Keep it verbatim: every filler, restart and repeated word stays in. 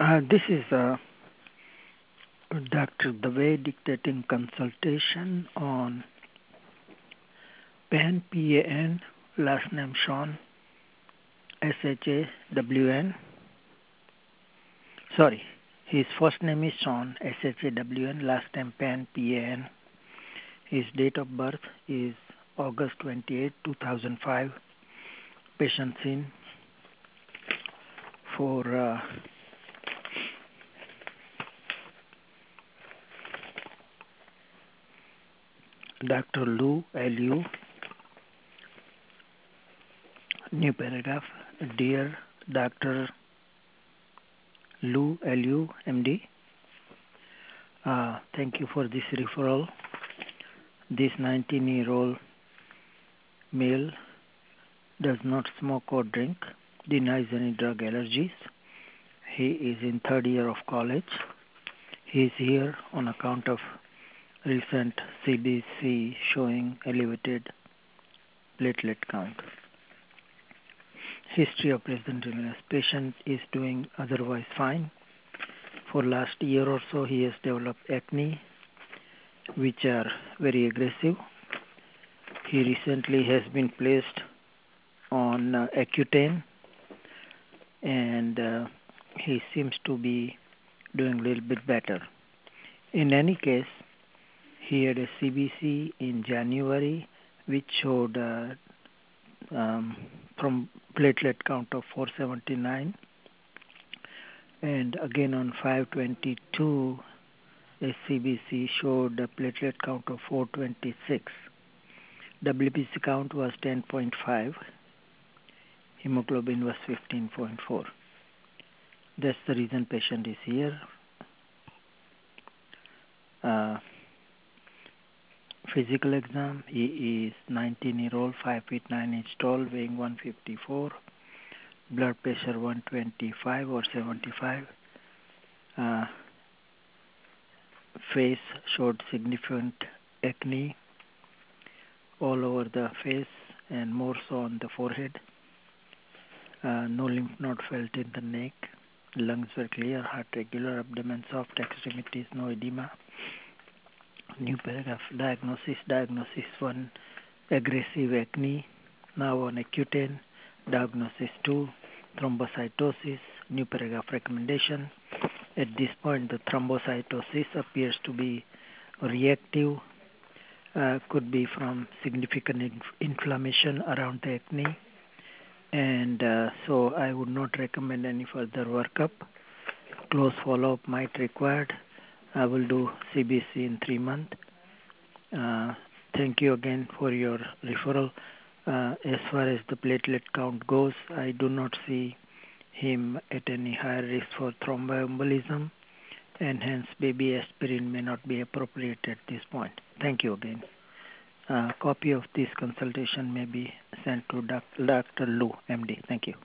Uh, this is uh, Doctor Dave dictating consultation on PAN, P A N, last name Sean, S H A W N. Sorry, his first name is Sean, S H A W N, last name PAN, P A N. His date of birth is August twenty-eighth, two thousand five. Patient seen for uh, Doctor Lu, L U. New paragraph. Dear Doctor Lu, L U, M D. Uh, thank you for this referral. This nineteen-year-old male does not smoke or drink, denies any drug allergies. He is in third year of college. He is here on account of recent C B C showing elevated platelet count. History of present illness. Patient is doing otherwise fine. For last year or so, he has developed acne, which are very aggressive. He recently has been placed on uh, Accutane, and uh, he seems to be doing a little bit better. In any case, he had a C B C in January, which showed uh, um, from platelet count of four seventy-nine, and again on five twenty-two, a C B C showed a platelet count of four twenty-six. W B C count was ten point five. Hemoglobin was fifteen point four. That's the reason patient is here. Uh, physical exam. He is nineteen-year-old, five feet nine inch tall, weighing one fifty-four. Blood pressure one twenty-five or seventy-five. Uh, face showed significant acne all over the face and more so on the forehead. Uh, no lymph node felt in the neck. Lungs were clear, heart regular, abdomen soft, extremities no edema. New paragraph. Diagnosis. Diagnosis one, aggressive acne, now on Accutane. Diagnosis two, thrombocytosis. New paragraph. Recommendation. At this point, the thrombocytosis appears to be reactive, uh, could be from significant inf- inflammation around the acne, and uh, so I would not recommend any further workup. Close follow-up might required. I will do C B C in three months. Uh, thank you again for your referral. Uh, as far as the platelet count goes, I do not see him at any higher risk for thromboembolism, and hence baby aspirin may not be appropriate at this point. Thank you again. A copy of this consultation may be sent to Doctor Lu, M D. Thank you.